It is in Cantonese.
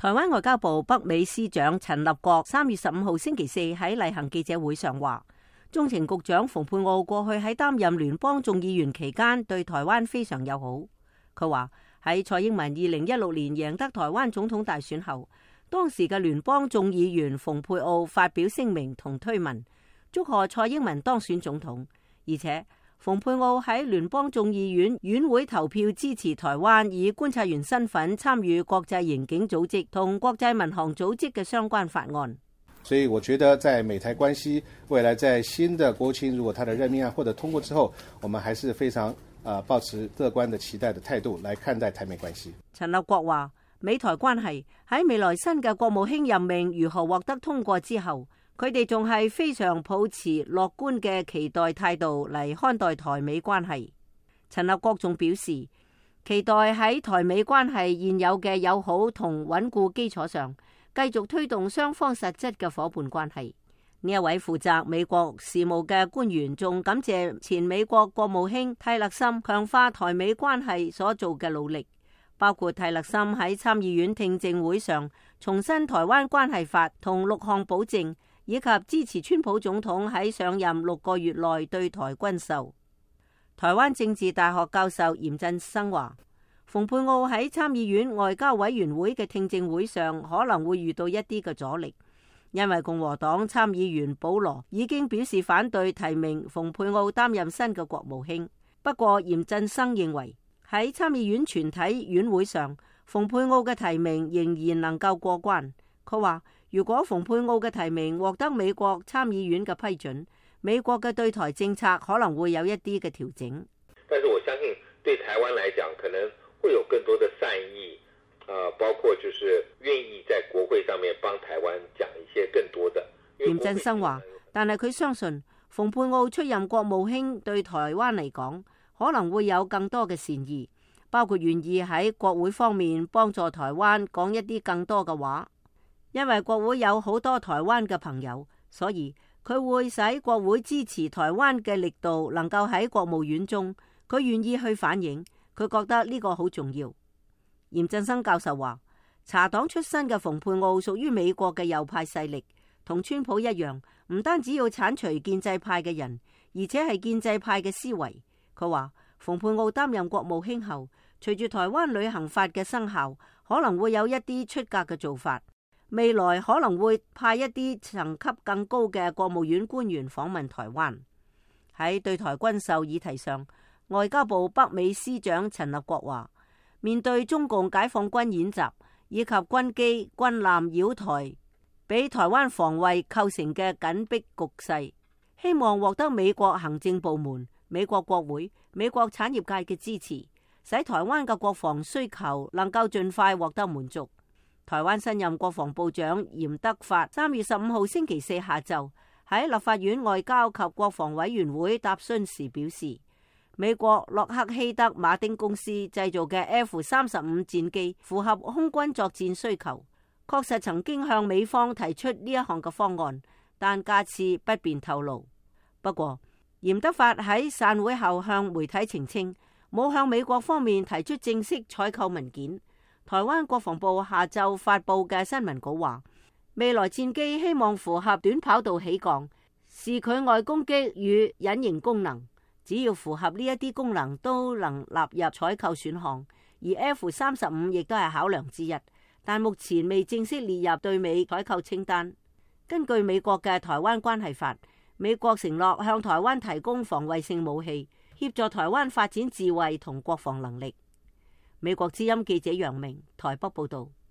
台灣外交部北美司長陳立國3月15號星期四喺例行記者會上話，中情局長蓬佩奧過去喺擔任聯邦眾議員期間對台灣非常友好。佢話喺蔡英文2016年贏得台灣總統大選後，當時嘅聯邦眾議員蓬佩奧發表聲明同推文，祝賀蔡英文當選總統，而且蓬佩奧喺聯邦眾議院院會投票支持台灣以觀察員身份參與國際刑警組織同國際民航組織嘅相關法案。 所以我覺得在美台關係未來在新的國務卿如果他的任命案獲得通過之後，我們還是非常抱持樂觀的期待的態度來看待台美關係。 陳立國話，美台關係喺未來新嘅國務卿任命如何獲得通過之後，佢哋仲係非常抱持樂觀嘅期待態度嚟看待台美關係。陳立國仲表示，期待喺台美關係現有嘅友好同穩固基礎上，繼續推動雙方實質嘅夥伴關係。呢一位負責美國事務嘅官員仲感謝前美國國務卿泰勒森強化台美關係所做嘅努力，包括泰勒森喺參議院聽證會上重申台灣關係法同6項保證，以及支持川普總統喺上任6個月內對台軍售。台灣政治大學教授嚴振生話，蓬佩奧喺參議院外交委員會嘅聽證會上可能會遇到一啲嘅阻力，因為共和黨參議員保羅已經表示反對提名蓬佩奧擔任新嘅國務卿。不過嚴振生認為喺參議院全體院會上，蓬佩奧嘅提名仍然能夠過關。佢話，如果蓬佩奧嘅提名獲得美國參議院嘅批准，美國嘅對台政策可能會有一啲嘅調整。 但是我相信對台灣來講，可能會有更多的善意，包括就是願意在國會上面幫台灣講一些更多的。 嚴振生話，但係佢相信蓬佩奧出任國務卿對台灣嚟講，可能會有更多嘅善意，包括願意喺國會方面幫助台灣講一啲更多嘅話。因為國會有好多台灣嘅朋友，所以佢會使國會支持台灣嘅力度能夠喺國務院中，佢願意去反映，佢覺得呢個好重要。嚴振生教授話，茶黨出身嘅蓬佩奧屬於美國嘅右派勢力，同川普一樣，唔單止要剷除建制派嘅人，而且係建制派嘅思維。佢話蓬佩奧擔任國務卿後，隨住台灣旅行法嘅生效，可能會有一啲出格嘅做法。未來可能會派一啲層級更高嘅國務院官員訪問台灣。喺對台軍售議題上，外交部北美司長陳立國話，面對中共解放軍演習以及軍機軍艦繞台，俾台灣防衛構成嘅緊迫局勢，希望獲得美國行政部門、美國國會、美國產業界嘅支持，使台灣嘅國防需求能夠盡快獲得滿足。台灣新任國防部長嚴德發3月15號星期四下晝喺立法院外交及國防委員會答詢時表示，美國洛克希德馬丁公司製造嘅 F-35戰機符合空軍作戰需求，確實曾經向美方提出呢一項嘅方案，但價次不便透露。不過嚴德發喺散會後向媒體澄清，冇向美國方面提出正式採購文件。台灣國防部下晝發佈嘅新聞稿話，未來戰機希望符合短跑道起降、視距外攻擊與隱形功能，只要符合呢一啲功能都能納入採購選項，而 F-35亦都係考量之一，但目前未正式列入對美採購清單。根據美國嘅台灣關係法，美國承諾向台灣提供防衛性武器，協助台灣發展自衛同國防能力。美國之音記者楊明台北報道。